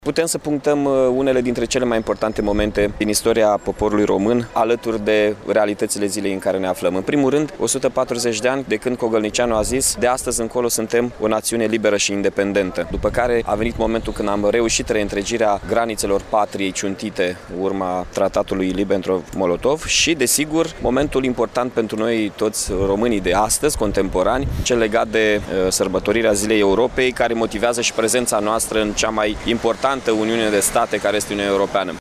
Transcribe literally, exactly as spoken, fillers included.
Putem să punctăm unele dintre cele mai importante momente din istoria poporului român, alături de realitățile zilei în care ne aflăm. În primul rând, o sută patruzeci de ani de când Cogălnicianu a zis: de astăzi încolo suntem o națiune liberă și independentă. După care a venit momentul când am reușit reîntregirea granițelor patriei ciuntite, urma tratatului Ribbentrop-Molotov și, desigur, momentul important pentru noi toți românii de astăzi, contemporani, cel legat de uh, sărbătorirea Zilei Europei, care motivează și prezența noastră în cea mai importantă Uniune de State care este Uniunea Europeană.